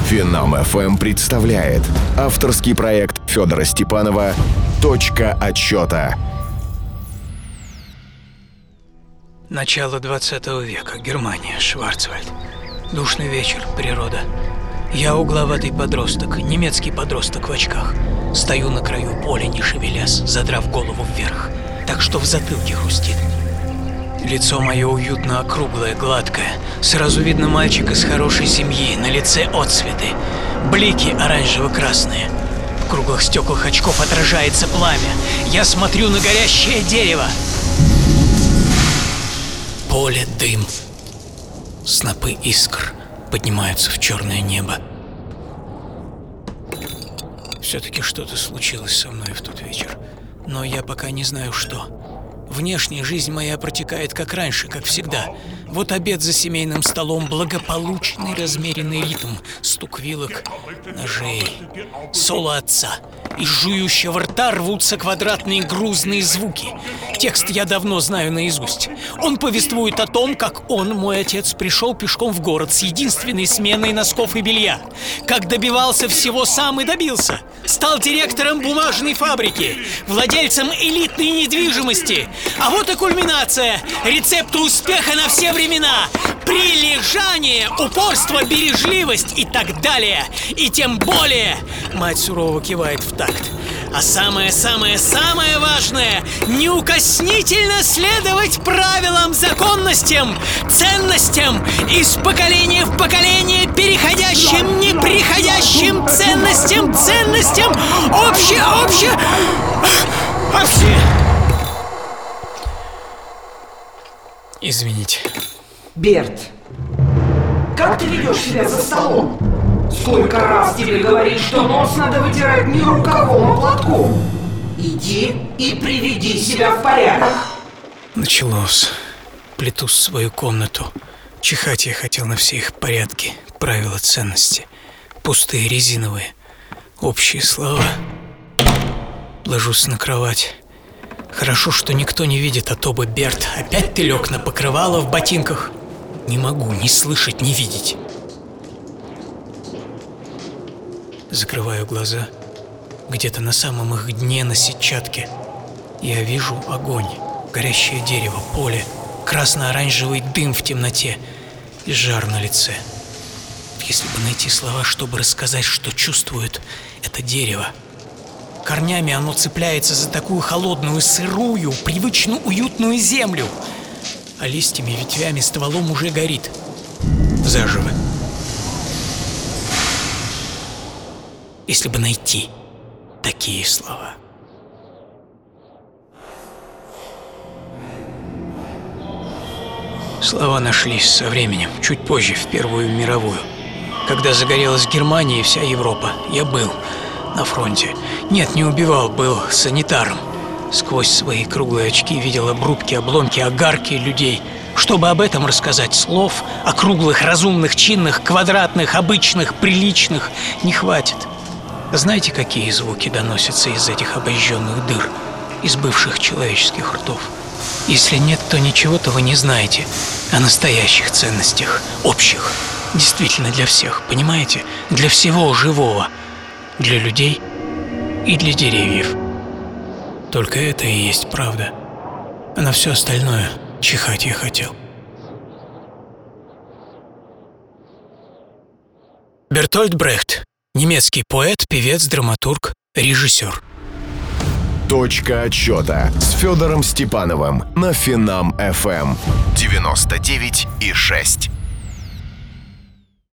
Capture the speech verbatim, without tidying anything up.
Финам эф эм представляет авторский проект Федора Степанова «Точка отсчета». Начало двадцатого века. Германия. Шварцвальд. Душный вечер. Природа. Я угловатый подросток, немецкий подросток в очках. Стою на краю поля, не шевелясь, задрав голову вверх, так что в затылке хрустит. Лицо мое уютно округлое, гладкое. Сразу видно мальчик из хорошей семьи, на лице отцветы, блики оранжево-красные. В круглых стеклах очков отражается пламя. Я смотрю на горящее дерево. Поле, дым. Снопы искр поднимаются в черное небо. Все-таки что-то случилось со мной в тот вечер, но я пока не знаю, что. Внешняя жизнь моя протекает как раньше, как всегда. Вот обед за семейным столом, благополучный размеренный ритм, стук вилок, ножей, соло отца. Из жующего рта рвутся квадратные грузные звуки. Текст я давно знаю наизусть. Он повествует о том, как он, мой отец, пришел пешком в город с единственной сменой носков и белья. Как добивался всего сам и добился. Стал директором бумажной фабрики, владельцем элитной недвижимости. А вот и кульминация. Рецепты успеха на все времена. Прилежание, упорство, бережливость и так далее. И тем более. Мать сурово кивает в такт. А самое-самое-самое важное — неукоснительно следовать правилам, законностям, ценностям, из поколения в поколение переходящим, неприходящим ценностям, ценностям, общее, общее, общее. Извините. Берт, как ты ведешь себя за столом? Сколько раз тебе говорить, что нос надо вытирать не рукавом, а платком? Иди и приведи себя в порядок. Началось. Плету свою комнату. Чихать я хотел на все их порядки, правила, ценности. Пустые, резиновые. Общие слова. Ложусь на кровать. Хорошо, что никто не видит, а то бы, Берт, опять ты лег на покрывало в ботинках. Не могу ни слышать, ни видеть. Закрываю глаза. Где-то на самом их дне, на сетчатке, я вижу огонь, горящее дерево, поле, красно-оранжевый дым в темноте и жар на лице. Если бы найти слова, чтобы рассказать, что чувствует это дерево. Корнями оно цепляется за такую холодную, сырую, привычно уютную землю, а листьями, ветвями, стволом уже горит заживо. Если бы найти такие слова. Слова нашлись со временем, чуть позже, в Первую мировую. Когда загорелась Германия и вся Европа, я был на фронте. Нет, не убивал, был санитаром. Сквозь свои круглые очки видел обрубки, обломки, огарки людей. Чтобы об этом рассказать, слов округлых, разумных, чинных, квадратных, обычных, приличных не хватит. Знаете, какие звуки доносятся из этих обожженных дыр, из бывших человеческих ртов? Если нет, то ничего-то вы не знаете о настоящих ценностях, общих, действительно для всех, понимаете? Для всего живого, для людей и для деревьев. Только это и есть правда. А на все остальное чихать я хотел. Бертольд Брехт. Немецкий поэт, певец, драматург, режиссер. «Точка отсчета» с Федором Степановым на Финам эф эм девяносто девять и шесть.